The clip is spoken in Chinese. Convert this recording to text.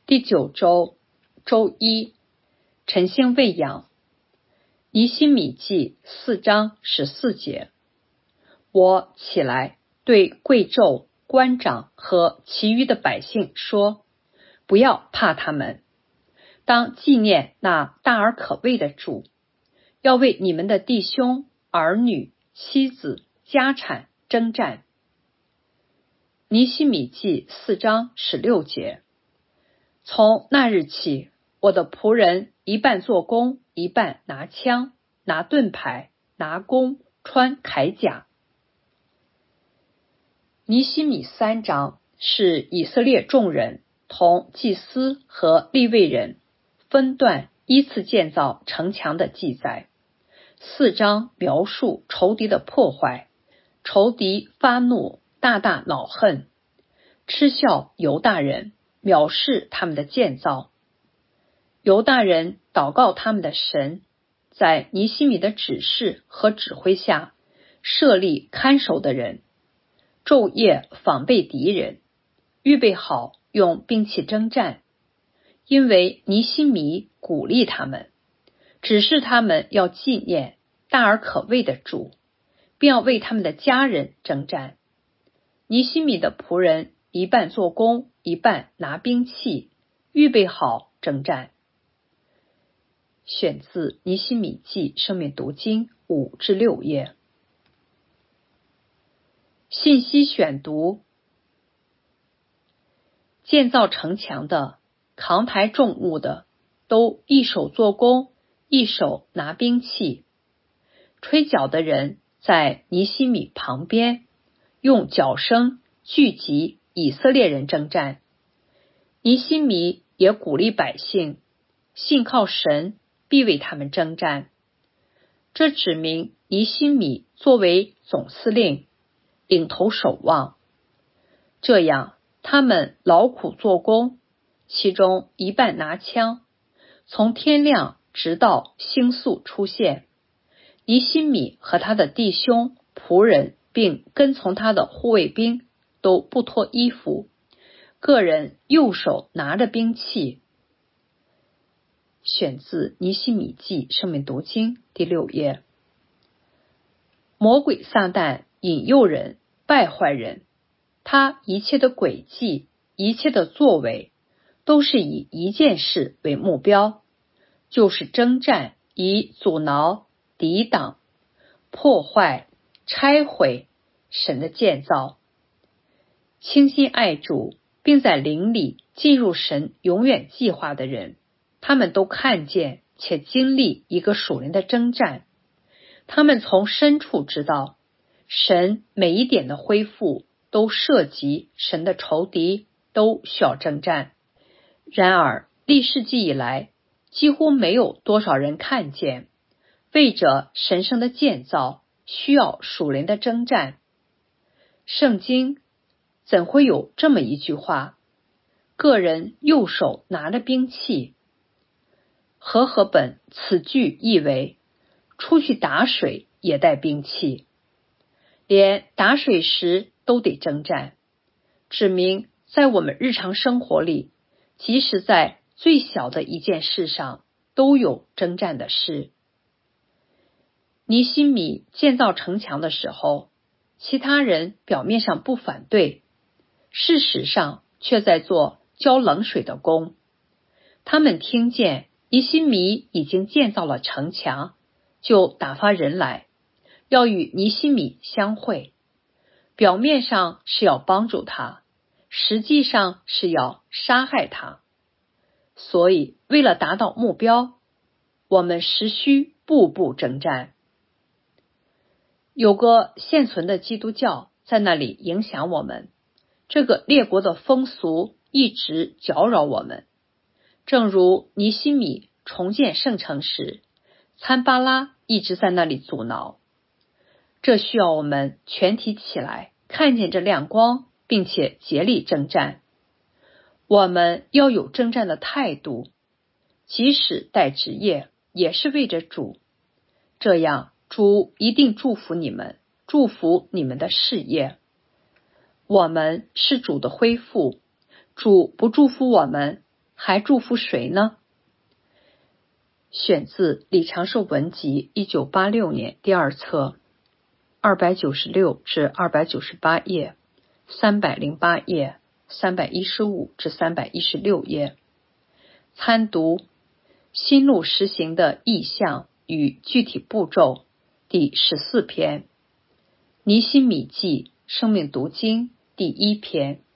第9周周一，晨星喂养。尼希米记4章14节。我起来对贵胄、官长和其余的百姓说，不要怕他们，当纪念那大而可畏的主，要为你们的弟兄、儿女、妻子、家产征战。尼希米记4章16节。从那日起，我的仆人一半做工，一半拿枪、拿盾牌、拿弓、穿铠甲。尼希米3章是以色列众人同祭司和利未人分段依次建造城墙的记载。4章描述仇敌的破坏，仇敌发怒，大大恼恨，嗤笑犹大人，藐视他们的建造。犹大人祷告他们的神，在尼希米的指示和指挥下设立看守的人，昼夜防备敌人，预备好用兵器征战。因为尼希米鼓励他们，指示他们要纪念大而可畏的主，并要为他们的家人征战。尼希米的仆人一半做工，一半拿兵器，预备好征战。选自尼希米记生命读经5至6页。信息选读：建造城墙的、扛抬重物的，都一手做工，一手拿兵器。吹角的人在尼希米旁边，用角声聚集以色列人征战。尼希米也鼓励百姓，信靠神，必为他们征战。这指明尼希米作为总司令，领头守望，这样他们劳苦做工，其中一半拿枪，从天亮直到星宿出现。尼希米和他的弟兄、仆人并跟从他的护卫兵都不脱衣服，个人右手拿着兵器。选自尼希米记生命读经第6页。魔鬼撒旦引诱人、败坏人，他一切的诡计、一切的作为，都是以一件事为目标，就是征战，以阻挠、抵挡、破坏、拆毁神的建造。倾心爱主，并在灵里进入神永远计划的人，他们都看见且经历一个属灵的征战。他们从深处知道，神每一点的恢复都涉及神的仇敌，都需要征战。然而历世纪以来，几乎没有多少人看见，为着神圣的建造需要属灵的征战。圣经怎会有这么一句话，个人右手拿着兵器？和合本此句译为，出去打水也带兵器，连打水时都得征战，指明在我们日常生活里，即使在最小的一件事上，都有征战的事。尼希米建造城墙的时候，其他人表面上不反对，事实上却在做浇冷水的工。他们听见尼希米已经建造了城墙，就打发人来，要与尼希米相会。表面上是要帮助他，实际上是要杀害他。所以为了达到目标，我们实需步步征战。有个现存的基督教在那里影响我们，这个列国的风俗一直搅扰我们。正如尼希米重建圣城时，参巴拉一直在那里阻挠。这需要我们全体起来，看见这亮光，并且竭力征战。我们要有征战的态度，即使带职业，也是为着主。这样主一定祝福你们，祝福你们的事业。我们是主的恢复，主不祝福我们， 还祝福谁呢？选自《李长寿文集》1986年第2册296至298页，308页，315至316页。参读心路实行的意向与具体步骤第14篇，尼希米记生命读经第1篇。